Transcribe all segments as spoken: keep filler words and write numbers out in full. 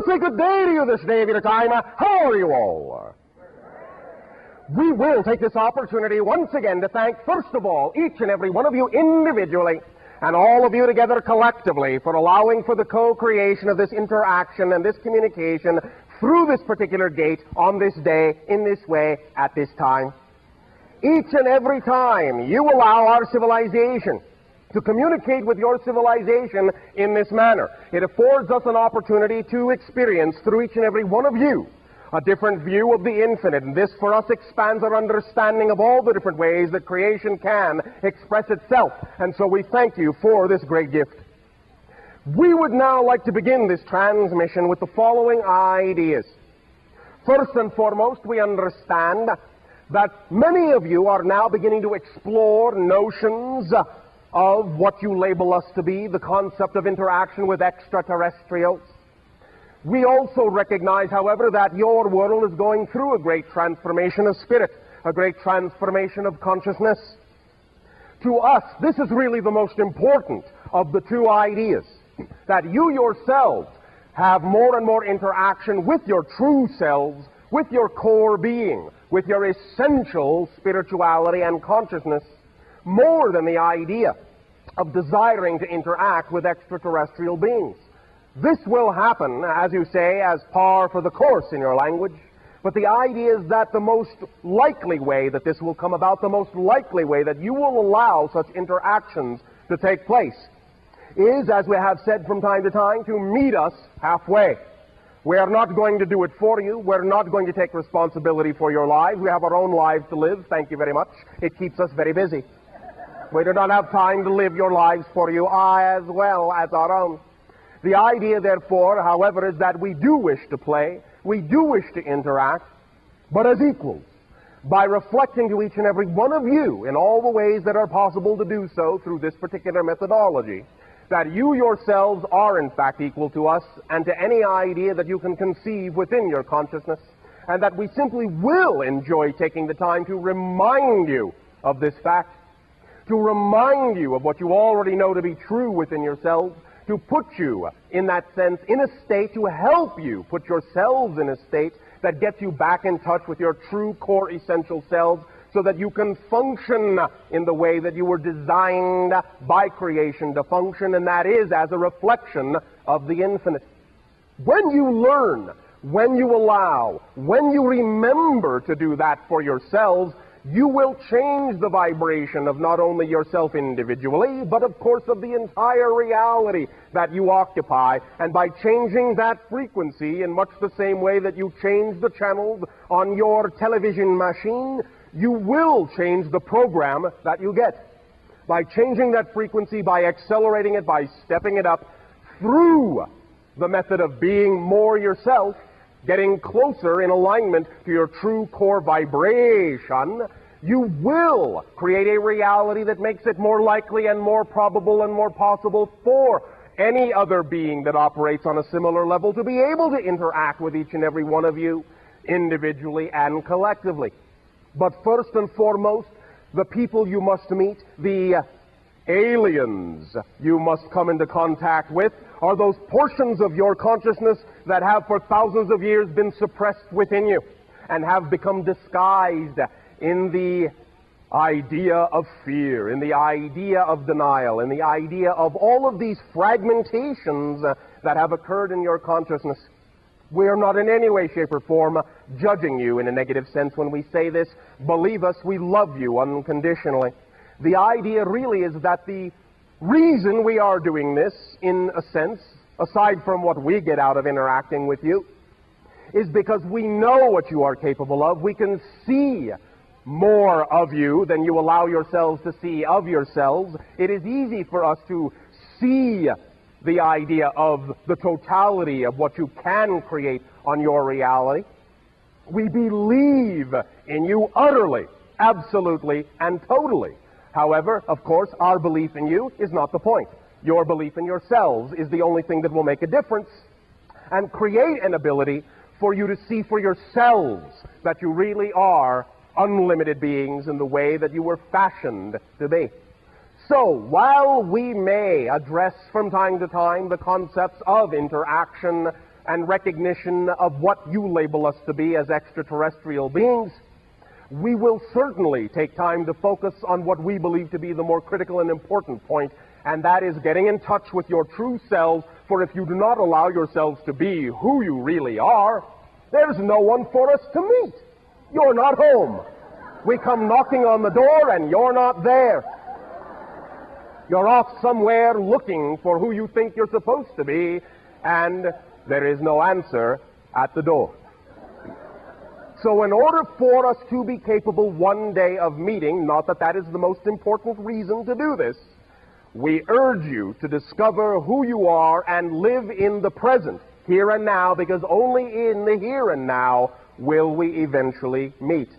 say good day to you this day of your time. How are you all? We will take this opportunity once again to thank, first of all, each and every one of you individually and all of you together collectively for allowing for the co-creation of this interaction and this communication through this particular gate on this day, in this way, at this time. Each and every time you allow our civilization to communicate with your civilization in this manner, it affords us an opportunity to experience through each and every one of you a different view of the infinite, and this for us expands our understanding of all the different ways that creation can express itself, and so we thank you for this great gift. We would now like to begin this transmission with the following ideas. First and foremost, we understand that many of you are now beginning to explore notions of what you label us to be, the concept of interaction with extraterrestrials. We also recognize, however, that your world is going through a great transformation of spirit, a great transformation of consciousness. To us, this is really the most important of the two ideas, that you yourselves have more and more interaction with your true selves, with your core being, with your essential spirituality and consciousness, more than the idea of desiring to interact with extraterrestrial beings. This will happen, as you say, as par for the course in your language, but the idea is that the most likely way that this will come about, the most likely way that you will allow such interactions to take place, is, as we have said from time to time, to meet us halfway. We are not going to do it for you. We're not going to take responsibility for your lives. We have our own lives to live. Thank you very much. It keeps us very busy. We do not have time to live your lives for you as well as our own. The idea, therefore, however, is that we do wish to play, we do wish to interact, but as equals, by reflecting to each and every one of you in all the ways that are possible to do so through this particular methodology, that you yourselves are in fact equal to us and to any idea that you can conceive within your consciousness, and that we simply will enjoy taking the time to remind you of this fact, to remind you of what you already know to be true within yourselves, to put you, in that sense, in a state to help you put yourselves in a state that gets you back in touch with your true core essential selves, so that you can function in the way that you were designed by creation to function, and that is as a reflection of the infinite. When you learn, when you allow, when you remember to do that for yourselves, you will change the vibration of not only yourself individually, but of course of the entire reality that you occupy. And by changing that frequency in much the same way that you change the channels on your television machine, you will change the program that you get. By changing that frequency, by accelerating it, by stepping it up through the method of being more yourself, getting closer in alignment to your true core vibration, you will create a reality that makes it more likely and more probable and more possible for any other being that operates on a similar level to be able to interact with each and every one of you individually and collectively. But first and foremost, the people you must meet, the aliens you must come into contact with, are those portions of your consciousness that have for thousands of years been suppressed within you and have become disguised in the idea of fear, in the idea of denial, in the idea of all of these fragmentations that have occurred in your consciousness. We are not in any way, shape, or form judging you in a negative sense when we say this. Believe us, we love you unconditionally. The idea really is that the reason we are doing this, in a sense, aside from what we get out of interacting with you, is because we know what you are capable of. We can see more of you than you allow yourselves to see of yourselves. It is easy for us to see the idea of the totality of what you can create on your reality. We believe in you utterly, absolutely, and totally. However, of course, our belief in you is not the point. Your belief in yourselves is the only thing that will make a difference and create an ability for you to see for yourselves that you really are unlimited beings in the way that you were fashioned to be. So, while we may address from time to time the concepts of interaction and recognition of what you label us to be as extraterrestrial beings, we will certainly take time to focus on what we believe to be the more critical and important point, and that is getting in touch with your true selves, for if you do not allow yourselves to be who you really are, there's no one for us to meet. You're not home. We come knocking on the door and you're not there. You're off somewhere looking for who you think you're supposed to be, and there is no answer at the door. So in order for us to be capable one day of meeting, not that that is the most important reason to do this, we urge you to discover who you are and live in the present, here and now, because only in the here and now will we eventually meet.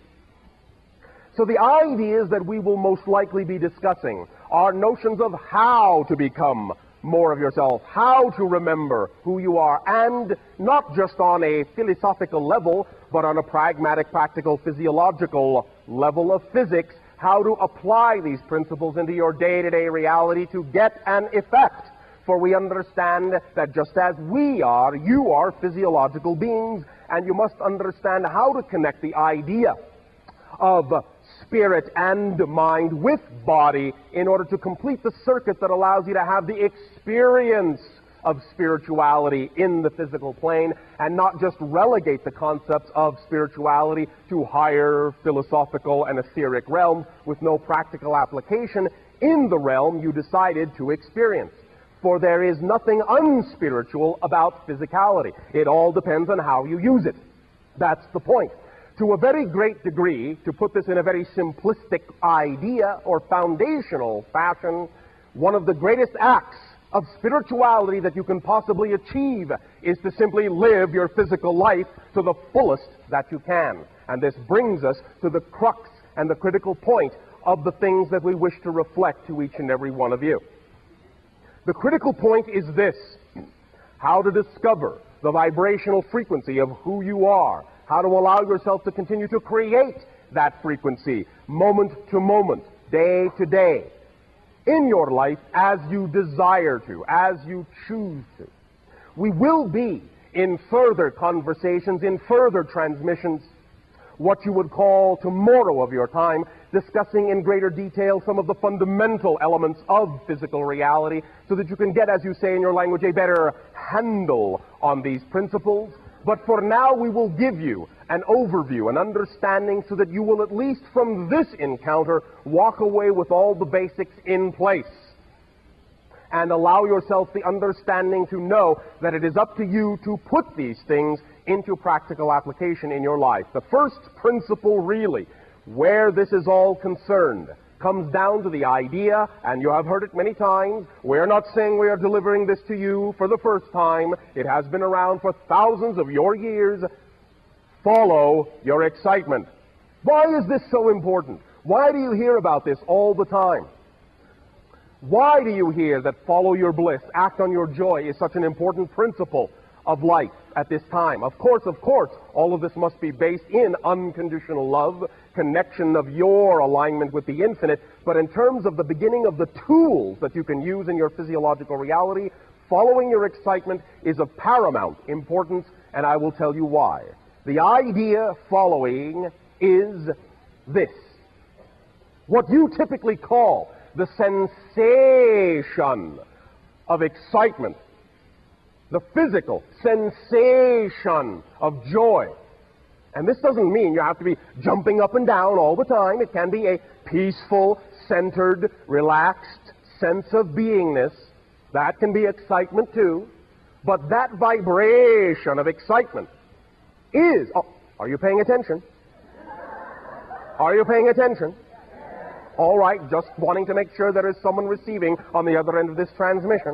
So the ideas that we will most likely be discussing are notions of how to become more of yourself, how to remember who you are, and not just on a philosophical level, but on a pragmatic, practical, physiological level of physics, how to apply these principles into your day-to-day reality to get an effect. For we understand that just as we are, you are physiological beings, and you must understand how to connect the idea of spirit and mind with body in order to complete the circuit that allows you to have the experience of spirituality in the physical plane, and not just relegate the concepts of spirituality to higher philosophical and etheric realms with no practical application in the realm you decided to experience. For there is nothing unspiritual about physicality. It all depends on how you use it. That's the point. To a very great degree, to put this in a very simplistic idea or foundational fashion, one of the greatest acts of spirituality that you can possibly achieve is to simply live your physical life to the fullest that you can. And this brings us to the crux and the critical point of the things that we wish to reflect to each and every one of you. The critical point is this: how to discover the vibrational frequency of who you are, how to allow yourself to continue to create that frequency moment to moment, day to day, in your life as you desire to, as you choose to. We will be in further conversations, in further transmissions, what you would call tomorrow of your time, discussing in greater detail some of the fundamental elements of physical reality so that you can get, as you say in your language, a better handle on these principles. But for now, we will give you an overview, an understanding, so that you will, at least from this encounter, walk away with all the basics in place and allow yourself the understanding to know that it is up to you to put these things into practical application in your life. The first principle, really, where this is all concerned, comes down to the idea, and you have heard it many times, we're not saying we are delivering this to you for the first time. It has been around for thousands of your years. Follow your excitement. Why is this so important? Why do you hear about this all the time? Why do you hear that follow your bliss, act on your joy is such an important principle of life at this time? Of course, of course, all of this must be based in unconditional love, connection of your alignment with the infinite, but in terms of the beginning of the tools that you can use in your physiological reality, following your excitement is of paramount importance, and I will tell you why. The idea following is this: what you typically call the sensation of excitement, the physical sensation of joy. And this doesn't mean you have to be jumping up and down all the time. It can be a peaceful, centered, relaxed sense of beingness. That can be excitement too. But that vibration of excitement is... Oh, are you paying attention? Are you paying attention? All right, just wanting to make sure there is someone receiving on the other end of this transmission.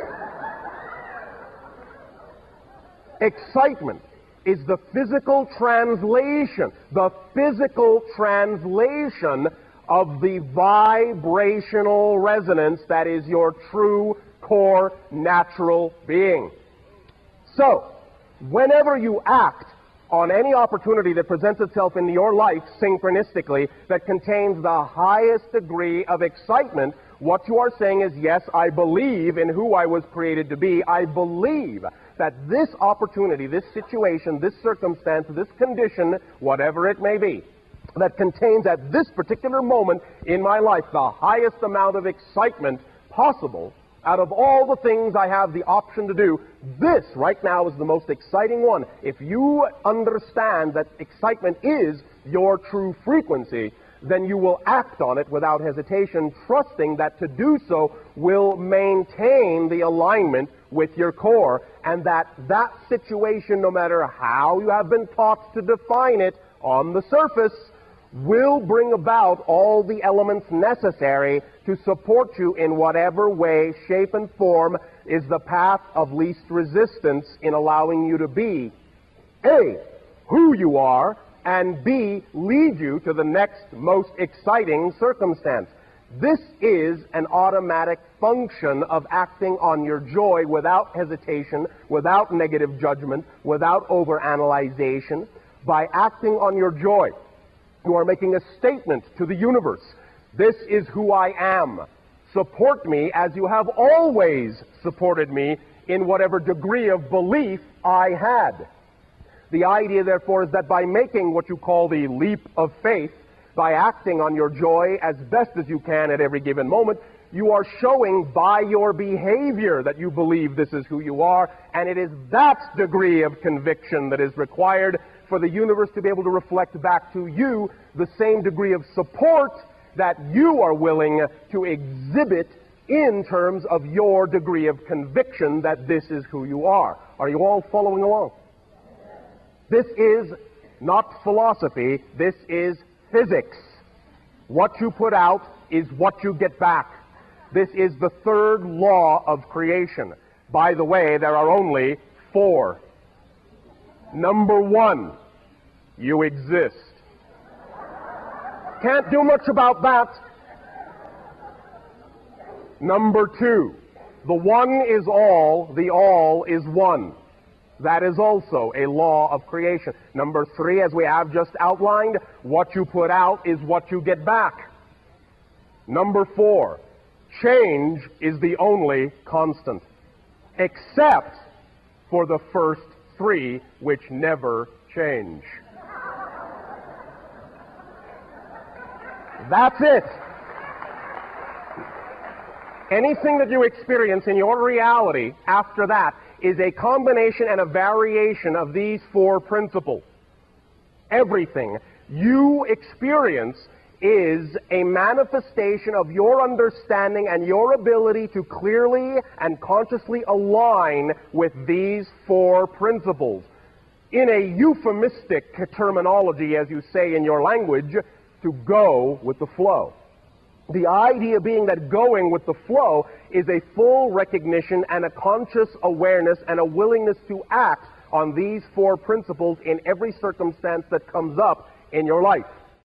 Excitement is the physical translation, the physical translation of the vibrational resonance that is your true core natural being. So, whenever you act on any opportunity that presents itself in your life synchronistically that contains the highest degree of excitement, what you are saying is, yes, I believe in who I was created to be. I believe that this opportunity, this situation, this circumstance, this condition, whatever it may be, that contains at this particular moment in my life the highest amount of excitement possible out of all the things I have the option to do, this right now is the most exciting one. If you understand that excitement is your true frequency, then you will act on it without hesitation, trusting that to do so will maintain the alignment with your core, and that that situation, no matter how you have been taught to define it on the surface, will bring about all the elements necessary to support you in whatever way, shape, and form is the path of least resistance in allowing you to be, A, who you are, and B, lead you to the next most exciting circumstance. This is an automatic function of acting on your joy without hesitation, without negative judgment, without overanalyzation. By acting on your joy, you are making a statement to the universe. This is who I am. Support me as you have always supported me in whatever degree of belief I had. The idea, therefore, is that by making what you call the leap of faith, by acting on your joy as best as you can at every given moment, you are showing by your behavior that you believe this is who you are, and it is that degree of conviction that is required for the universe to be able to reflect back to you the same degree of support that you are willing to exhibit in terms of your degree of conviction that this is who you are. Are you all following along? This is not philosophy, this is physics. What you put out is what you get back. This is the third law of creation. By the way, there are only four. Number one, you exist. Can't do much about that. Number two, the one is all, the all is one. That is also a law of creation. Number three, as we have just outlined, what you put out is what you get back. Number four, change is the only constant, except for the first three, which never change. That's it. Anything that you experience in your reality after that is a combination and a variation of these four principles. Everything you experience is a manifestation of your understanding and your ability to clearly and consciously align with these four principles. In a euphemistic terminology, as you say in your language, to go with the flow. The idea being that going with the flow is a full recognition and a conscious awareness and a willingness to act on these four principles in every circumstance that comes up in your life.